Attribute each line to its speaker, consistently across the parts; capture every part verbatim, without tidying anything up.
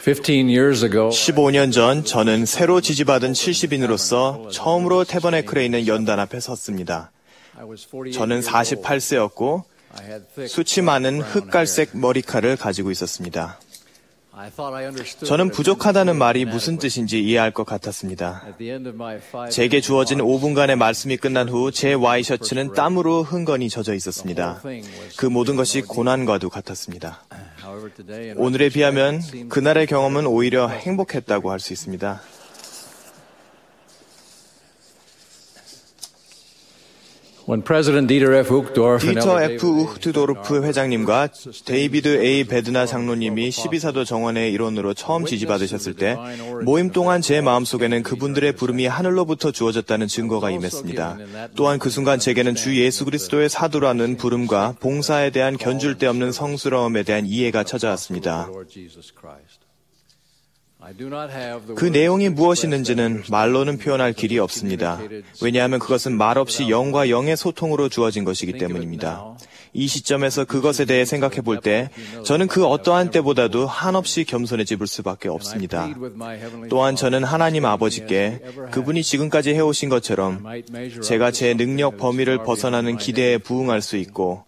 Speaker 1: 십오 년 전 저는 새로 지지받은 칠십인으로서 처음으로 태버네클에 있는 연단 앞에 섰습니다. 저는 사십팔 세였고 수치 많은 흑갈색 머리칼을 가지고 있었습니다. 저는 부족하다는 말이 무슨 뜻인지 이해할 것 같았습니다. 제게 주어진 오 분간의 말씀이 끝난 후 제 와이셔츠는 땀으로 흥건히 젖어 있었습니다. 그 모든 것이 고난과도 같았습니다. 오늘에 비하면 그날의 경험은 오히려 행복했다고 할 수 있습니다. 디터 에프 우흐트도르프 회장님과 데이비드 에이 베드나 장로님이 십이사도 정원의 일원으로 처음 지지받으셨을 때 모임 동안 제 마음속에는 그분들의 부름이 하늘로부터 주어졌다는 증거가 임했습니다. 또한 그 순간 제게는 주 예수 그리스도의 사도라는 부름과 봉사에 대한 견줄 데 없는 성스러움에 대한 이해가 찾아왔습니다. 그 내용이 무엇이는지는 말로는 표현할 길이 없습니다. 왜냐하면 그것은 말없이 영과 영의 소통으로 주어진 것이기 때문입니다. 이 시점에서 그것에 대해 생각해 볼 때 저는 그 어떠한 때보다도 한없이 겸손해질 수밖에 없습니다. 또한 저는 하나님 아버지께 그분이 지금까지 해오신 것처럼 제가 제 능력 범위를 벗어나는 기대에 부응할 수 있고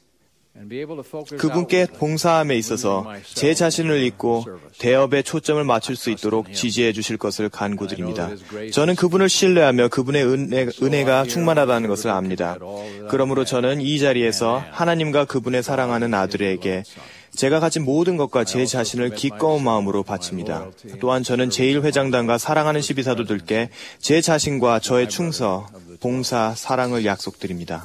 Speaker 1: 그분께 봉사함에 있어서 제 자신을 잊고 대업에 초점을 맞출 수 있도록 지지해 주실 것을 간구드립니다. 저는 그분을 신뢰하며 그분의 은혜, 은혜가 충만하다는 것을 압니다. 그러므로 저는 이 자리에서 하나님과 그분의 사랑하는 아들에게 제가 가진 모든 것과 제 자신을 기꺼운 마음으로 바칩니다. 또한 저는 제일 회장단과 사랑하는 십이사도들께 제 자신과 저의 충서, 봉사, 사랑을 약속드립니다.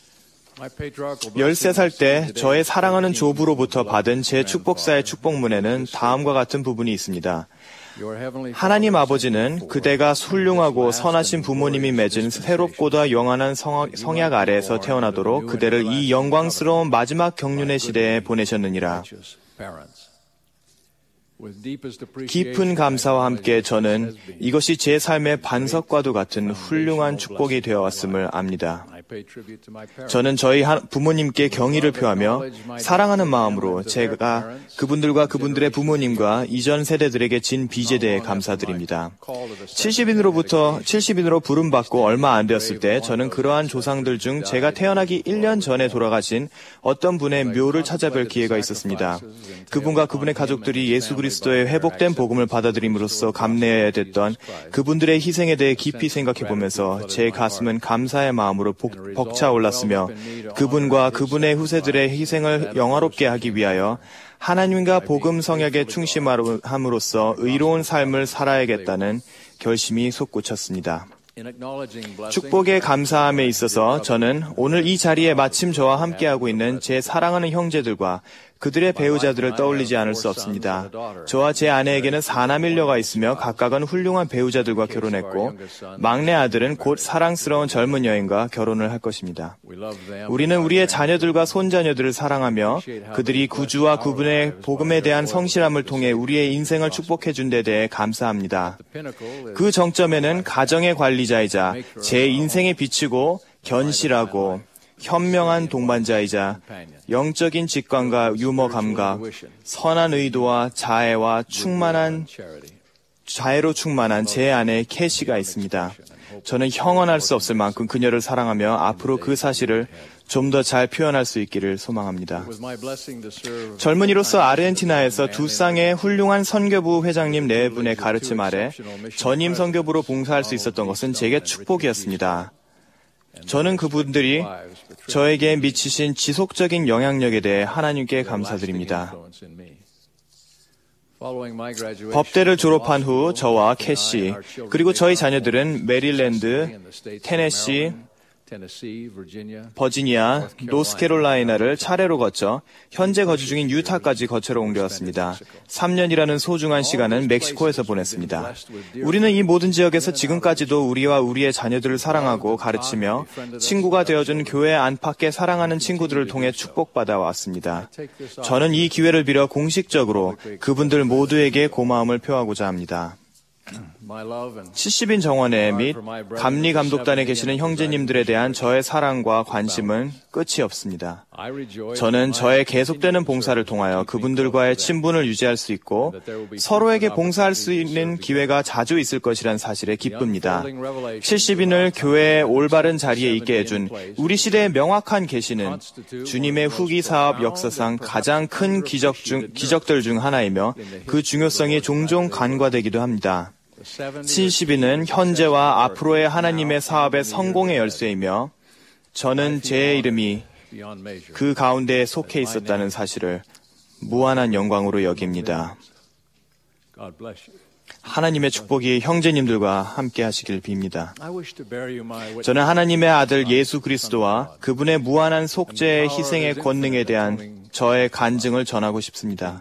Speaker 1: 열세 살 때 저의 사랑하는 조부로부터 받은 제 축복사의 축복문에는 다음과 같은 부분이 있습니다. 하나님 아버지는 그대가 훌륭하고 선하신 부모님이 맺은 새롭고도 영원한 성약 아래에서 태어나도록 그대를 이 영광스러운 마지막 경륜의 시대에 보내셨느니라. 깊은 감사와 함께 저는 이것이 제 삶의 반석과도 같은 훌륭한 축복이 되어왔음을 압니다. 저는 저희 부모님께 경의를 표하며 사랑하는 마음으로 제가 그분들과 그분들의 부모님과 이전 세대들에게 진 빚에 대해 감사드립니다. 칠십인으로부터 칠십인으로 부름받고 얼마 안 되었을 때 저는 그러한 조상들 중 제가 태어나기 일 년 전에 돌아가신 어떤 분의 묘를 찾아뵐 기회가 있었습니다. 그분과 그분의 가족들이 예수 그리스도의 회복된 복음을 받아들임으로써 감내해야 됐던 그분들의 희생에 대해 깊이 생각해보면서 제 가슴은 감사의 마음으로 복 벅차올랐으며 그분과 그분의 후세들의 희생을 영화롭게 하기 위하여 하나님과 복음 성약에 충실함으로써 의로운 삶을 살아야겠다는 결심이 솟구쳤습니다. 축복의 감사함에 있어서 저는 오늘 이 자리에 마침 저와 함께하고 있는 제 사랑하는 형제들과 그들의 배우자들을 떠올리지 않을 수 없습니다. 저와 제 아내에게는 사남일녀가 있으며 각각은 훌륭한 배우자들과 결혼했고 막내 아들은 곧 사랑스러운 젊은 여인과 결혼을 할 것입니다. 우리는 우리의 자녀들과 손자녀들을 사랑하며 그들이 구주와 그분의 복음에 대한 성실함을 통해 우리의 인생을 축복해 준 데 대해 감사합니다. 그 정점에는 가정의 관리자이자 제 인생에 비치고 견실하고 현명한 동반자이자 영적인 직관과 유머 감각, 선한 의도와 자애와 충만한 자애로 충만한 제 아내 캐시가 있습니다. 저는 형언할 수 없을 만큼 그녀를 사랑하며 앞으로 그 사실을 좀 더 잘 표현할 수 있기를 소망합니다. 젊은이로서 아르헨티나에서 두 쌍의 훌륭한 선교부 회장님 네 분의 가르침 아래 전임 선교부로 봉사할 수 있었던 것은 제게 축복이었습니다. 저는 그분들이 저에게 미치신 지속적인 영향력에 대해 하나님께 감사드립니다. 법대를 졸업한 후 저와 캐시, 그리고 저희 자녀들은 메릴랜드, 테네시, 버지니아, 노스캐롤라이나를 차례로 거쳐 현재 거주 중인 유타까지 거쳐로 옮겨왔습니다. 삼 년이라는 소중한 시간은 멕시코에서 보냈습니다. 우리는 이 모든 지역에서 지금까지도 우리와 우리의 자녀들을 사랑하고 가르치며 친구가 되어준 교회 안팎의 사랑하는 친구들을 통해 축복받아 왔습니다. 저는 이 기회를 빌어 공식적으로 그분들 모두에게 고마움을 표하고자 합니다. 칠십인 정원회 및 감리 감독단에 계시는 형제님들에 대한 저의 사랑과 관심은 끝이 없습니다. 저는 저의 계속되는 봉사를 통하여 그분들과의 친분을 유지할 수 있고 서로에게 봉사할 수 있는 기회가 자주 있을 것이란 사실에 기쁩니다. 칠십인을 교회의 올바른 자리에 있게 해준 우리 시대의 명확한 계시는 주님의 후기 사업 역사상 가장 큰 기적 중, 기적들 중 하나이며 그 중요성이 종종 간과되기도 합니다. 칠십인은 현재와 앞으로의 하나님의 사업의 성공의 열쇠이며 저는 제 이름이 그 가운데에 속해 있었다는 사실을 무한한 영광으로 여깁니다. 하나님의 축복이 형제님들과 함께 하시길 빕니다. 저는 하나님의 아들 예수 그리스도와 그분의 무한한 속죄의 희생의 권능에 대한 저의 간증을 전하고 싶습니다.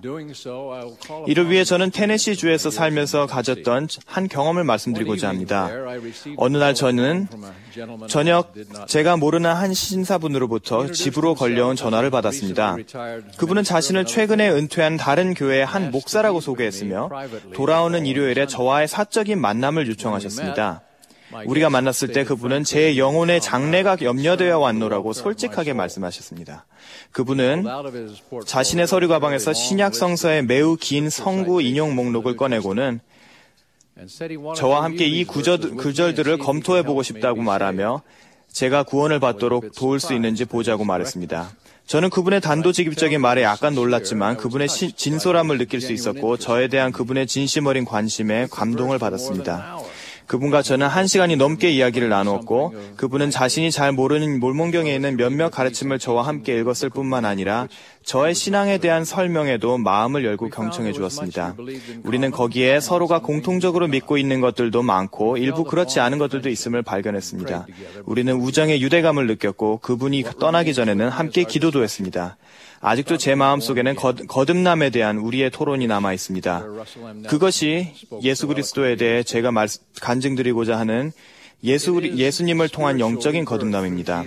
Speaker 1: 이를 위해 저는 테네시 주에서 살면서 가졌던 한 경험을 말씀드리고자 합니다. 어느 날 저는 저녁 제가 모르는 한 신사분으로부터 집으로 걸려온 전화를 받았습니다. 그분은 자신을 최근에 은퇴한 다른 교회의 한 목사라고 소개했으며 돌아오는 일요일에 저와의 사적인 만남을 요청하셨습니다. 우리가 만났을 때 그분은 제 영혼의 장래가 염려되어 왔노라고 솔직하게 말씀하셨습니다. 그분은 자신의 서류 가방에서 신약 성서의 매우 긴 성구 인용 목록을 꺼내고는 저와 함께 이 구절, 구절들을 검토해보고 싶다고 말하며 제가 구원을 받도록 도울 수 있는지 보자고 말했습니다. 저는 그분의 단도직입적인 말에 약간 놀랐지만 그분의 시, 진솔함을 느낄 수 있었고 저에 대한 그분의 진심 어린 관심에 감동을 받았습니다. 그분과 저는 한 시간이 넘게 이야기를 나누었고 그분은 자신이 잘 모르는 몰몬경에 있는 몇몇 가르침을 저와 함께 읽었을 뿐만 아니라 저의 신앙에 대한 설명에도 마음을 열고 경청해 주었습니다. 우리는 거기에 서로가 공통적으로 믿고 있는 것들도 많고 일부 그렇지 않은 것들도 있음을 발견했습니다. 우리는 우정의 유대감을 느꼈고 그분이 떠나기 전에는 함께 기도도 했습니다. 아직도 제 마음속에는 거듭남에 대한 우리의 토론이 남아 있습니다. 그것이 예수 그리스도에 대해 제가 말, 간증드리고자 하는 예수, 예수님을 통한 영적인 거듭남입니다.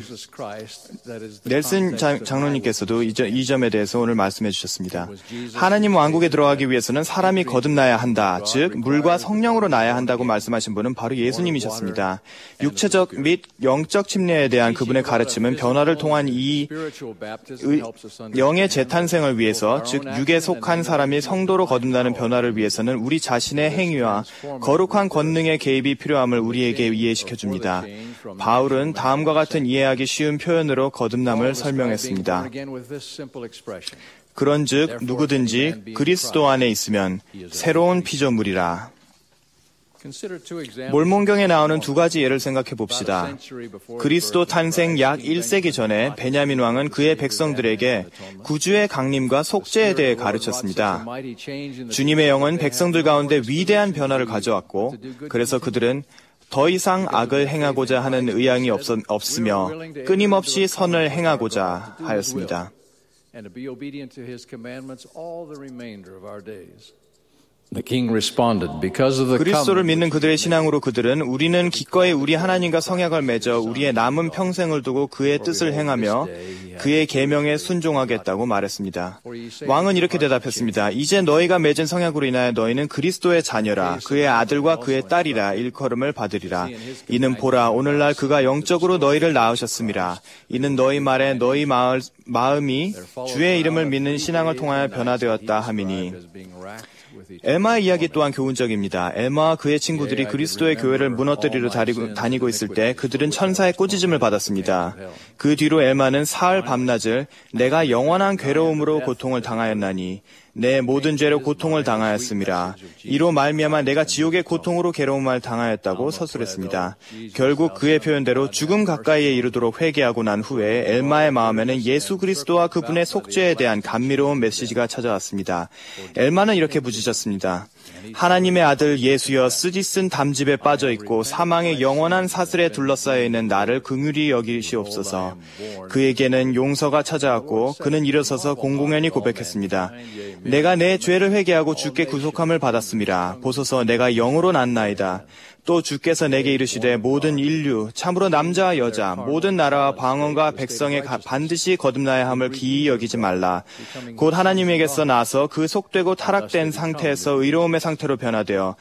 Speaker 1: 넬슨 장로님께서도 이, 점, 이 점에 대해서 오늘 말씀해 주셨습니다. 하나님 왕국에 들어가기 위해서는 사람이 거듭나야 한다. 즉 물과 성령으로 나야 한다고 말씀하신 분은 바로 예수님이셨습니다. 육체적 및 영적 침례에 대한 그분의 가르침은 변화를 통한 이 의, 영의 재탄생을 위해서 즉 육에 속한 사람이 성도로 거듭나는 변화를 위해서는 우리 자신의 행위와 거룩한 권능의 개입이 필요함을 우리에게 이해시킵니다. 줍니다. 바울은 다음과 같은 이해하기 쉬운 표현으로 거듭남을 설명했습니다. 그런즉 누구든지 그리스도 안에 있으면 새로운 피조물이라. 몰몬경에 나오는 두 가지 예를 생각해 봅시다. 그리스도 탄생 약 일 세기 전에 베냐민 왕은 그의 백성들에게 구주의 강림과 속죄에 대해 가르쳤습니다. 주님의 영은 백성들 가운데 위대한 변화를 가져왔고 그래서 그들은 더 이상 악을 행하고자 하는 의향이 없, 없으며 끊임없이 선을 행하고자 하였습니다. 그리스도를 믿는 그들의 신앙으로 그들은 우리는 기꺼이 우리 하나님과 성약을 맺어 우리의 남은 평생을 두고 그의 뜻을 행하며 그의 계명에 순종하겠다고 말했습니다. 왕은 이렇게 대답했습니다. 이제 너희가 맺은 성약으로 인하여 너희는 그리스도의 자녀라. 그의 아들과 그의 딸이라 일컬음을 받으리라. 이는 보라 오늘날 그가 영적으로 너희를 낳으셨음이라. 이는 너희 말에 너희 마을, 마음이 주의 이름을 믿는 신앙을 통하여 변화되었다 함이니. 엘마의 이야기 또한 교훈적입니다. 엘마와 그의 친구들이 그리스도의 교회를 무너뜨리러 다니고 있을 때 그들은 천사의 꾸짖음을 받았습니다. 그 뒤로 엘마는 사흘 밤낮을 내가 영원한 괴로움으로 고통을 당하였나니 내 모든 죄로 고통을 당하였음이라. 이로 말미암아 내가 지옥의 고통으로 괴로움을 당하였다고 서술했습니다. 결국 그의 표현대로 죽음 가까이에 이르도록 회개하고 난 후에 엘마의 마음에는 예수 그리스도와 그분의 속죄에 대한 감미로운 메시지가 찾아왔습니다. 엘마는 이렇게 부르짖었습니다. 하나님의 아들 예수여 쓰디쓴 담즙에 빠져있고 사망의 영원한 사슬에 둘러싸여 있는 나를 긍휼히 여기시옵소서. 그에게는 용서가 찾아왔고 그는 일어서서 공공연히 고백했습니다. 내가 내 죄를 회개하고 주께 구속함을 받았음이라. 보소서 내가 영으로 났나이다. 또 주께서 내게 이르시되 모든 인류 참으로 남자와 여자 모든 나라와 방언과 백성에 반드시 거듭나야 함을 기이 여기지 말라. 곧 하나님에게서 나서 그 속되고 타락된 상태에서 의로움의 상태로 변화되어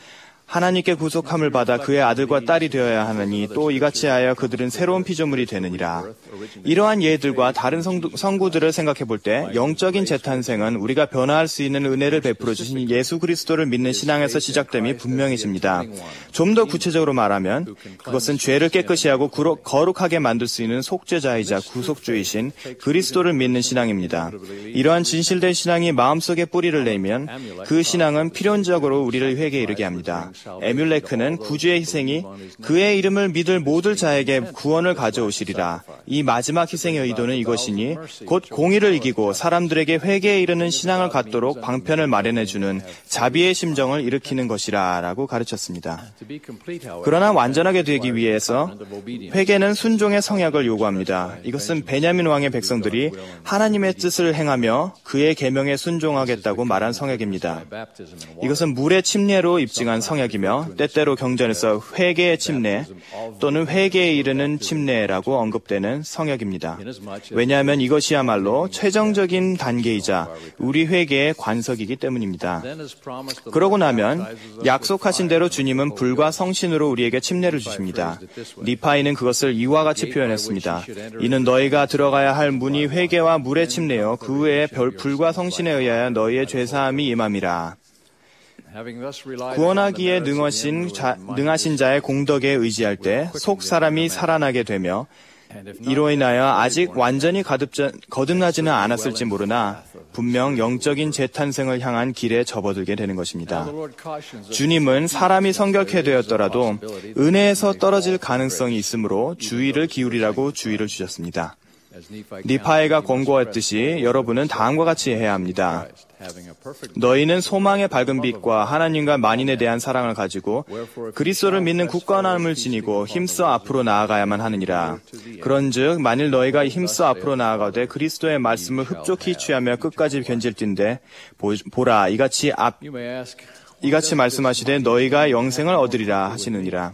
Speaker 1: 하나님께 구속함을 받아 그의 아들과 딸이 되어야 하느니 또 이같이 하여 그들은 새로운 피조물이 되느니라. 이러한 예들과 다른 성도, 성구들을 생각해 볼 때 영적인 재탄생은 우리가 변화할 수 있는 은혜를 베풀어 주신 예수 그리스도를 믿는 신앙에서 시작됨이 분명해집니다. 좀 더 구체적으로 말하면 그것은 죄를 깨끗이 하고 거룩하게 만들 수 있는 속죄자이자 구속주이신 그리스도를 믿는 신앙입니다. 이러한 진실된 신앙이 마음속에 뿌리를 내면 그 신앙은 필연적으로 우리를 회개에 이르게 합니다. 에뮬레크는 구주의 희생이 그의 이름을 믿을 모든 자에게 구원을 가져오시리라. 이 마지막 희생의 의도는 이것이니 곧 공의를 이기고 사람들에게 회개에 이르는 신앙을 갖도록 방편을 마련해주는 자비의 심정을 일으키는 것이라 라고 가르쳤습니다. 그러나 완전하게 되기 위해서 회개는 순종의 성약을 요구합니다. 이것은 베냐민 왕의 백성들이 하나님의 뜻을 행하며 그의 계명에 순종하겠다고 말한 성약입니다. 이것은 물의 침례로 입증한 성약이며 때때로 경전에서 회개의 침례 또는 회개에 이르는 침례라고 언급되는 성약입니다. 왜냐하면 이것이야말로 최종적인 단계이자 우리 회개의 관석이기 때문입니다. 그러고 나면 약속하신 대로 주님은 불과 성신으로 우리에게 침례를 주십니다. 니파이는 그것을 이와 같이 표현했습니다. 이는 너희가 들어가야 할 문이 회개와 물의 침례요 그 후에 불과 성신에 의하여 너희의 죄사함이 임함이라. 구원하기에 능하신, 자, 능하신 자의 공덕에 의지할 때 속 사람이 살아나게 되며 이로 인하여 아직 완전히 거듭자, 거듭나지는 않았을지 모르나 분명 영적인 재탄생을 향한 길에 접어들게 되는 것입니다. 주님은 사람이 성결케 되었더라도 은혜에서 떨어질 가능성이 있으므로 주의를 기울이라고 주의를 주셨습니다. 니파이가 권고했듯이 여러분은 다음과 같이 해야 합니다. 너희는 소망의 밝은 빛과 하나님과 만인에 대한 사랑을 가지고 그리스도를 믿는 굳건함을 지니고 힘써 앞으로 나아가야만 하느니라. 그런즉 만일 너희가 힘써 앞으로 나아가되 그리스도의 말씀을 흡족히 취하며 끝까지 견질진대 보라 이같이 앞 이같이 말씀하시되 너희가 영생을 얻으리라 하시느니라.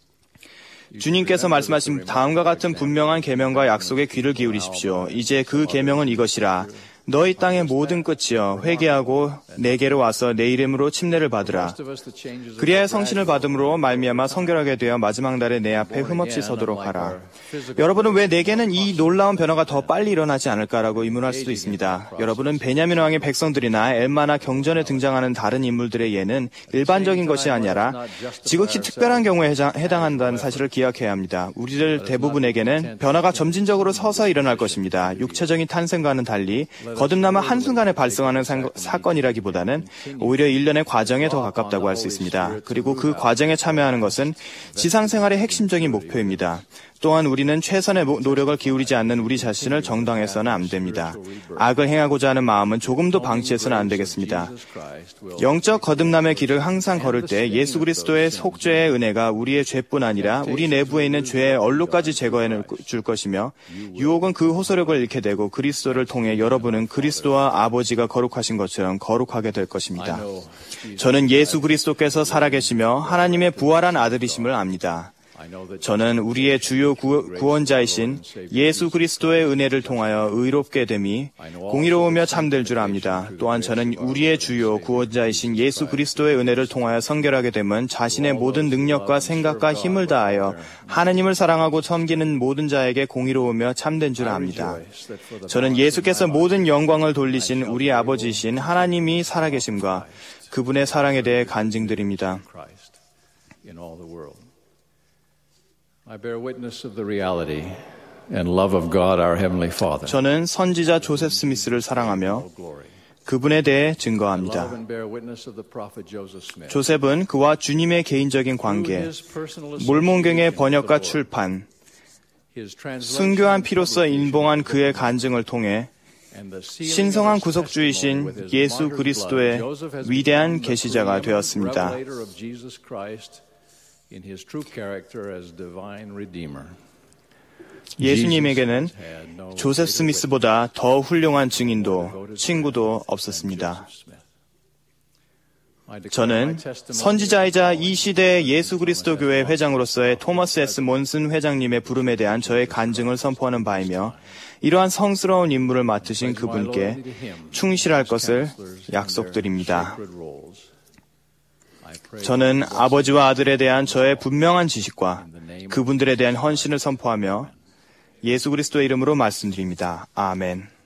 Speaker 1: 주님께서 말씀하신 다음과 같은 분명한 계명과 약속에 귀를 기울이십시오. 이제 그 계명은 이것이라. 너희 땅의 모든 끝이여 회개하고 내게로 와서 내 이름으로 침례를 받으라. 그리하여 성신을 받음으로 말미암아 성결하게 되어 마지막 날에 내 앞에 흠없이 서도록 하라. 여러분은 왜 내게는 이 놀라운 변화가 더 빨리 일어나지 않을까라고 의문할 수도 있습니다. 여러분은 베냐민 왕의 백성들이나 엘마나 경전에 등장하는 다른 인물들의 예는 일반적인 것이 아니라 지극히 특별한 경우에 해당한다는 사실을 기억해야 합니다. 우리들 대부분에게는 변화가 점진적으로 서서 일어날 것입니다. 육체적인 탄생과는 달리 거듭남은 한순간에 발생하는 사건이라기보다는 오히려 일련의 과정에 더 가깝다고 할 수 있습니다. 그리고 그 과정에 참여하는 것은 지상생활의 핵심적인 목표입니다. 또한 우리는 최선의 노력을 기울이지 않는 우리 자신을 정당해서는 안 됩니다. 악을 행하고자 하는 마음은 조금도 방치해서는 안 되겠습니다. 영적 거듭남의 길을 항상 걸을 때 예수 그리스도의 속죄의 은혜가 우리의 죄뿐 아니라 우리 내부에 있는 죄의 얼룩까지 제거해 줄 것이며 유혹은 그 호소력을 잃게 되고 그리스도를 통해 여러분은 그리스도와 아버지가 거룩하신 것처럼 거룩하게 될 것입니다. 저는 예수 그리스도께서 살아계시며 하나님의 부활한 아들이심을 압니다. 저는 우리의 주요 구원자이신 예수 그리스도의 은혜를 통하여 의롭게 됨이 공의로우며 참될 줄 압니다. 또한 저는 우리의 주요 구원자이신 예수 그리스도의 은혜를 통하여 성결하게 됨은 자신의 모든 능력과 생각과 힘을 다하여 하나님을 사랑하고 섬기는 모든 자에게 공의로우며 참된 줄 압니다. 저는 예수께서 모든 영광을 돌리신 우리 아버지이신 하나님이 살아계심과 그분의 사랑에 대해 간증드립니다. 저는 선지자 조셉 스미스를 사랑하며 그분에 대해 증거합니다. 조셉은 그와 주님의 개인적인 관계, 몰몬경의 번역과 출판, 순교한 피로써 인봉한 그의 간증을 통해 신성한 구속주이신 예수 그리스도의 위대한 계시자가 되었습니다. 예수님에게는 조셉 스미스보다 더 훌륭한 증인도 친구도 없었습니다. 저는 선지자이자 이 시대의 예수 그리스도 교회 회장으로서의 토머스 에스 몬슨 회장님의 부름에 대한 저의 간증을 선포하는 바이며 이러한 성스러운 임무를 맡으신 그분께 충실할 것을 약속드립니다. 저는 아버지와 아들에 대한 저의 분명한 지식과 그분들에 대한 헌신을 선포하며 예수 그리스도의 이름으로 말씀드립니다. 아멘.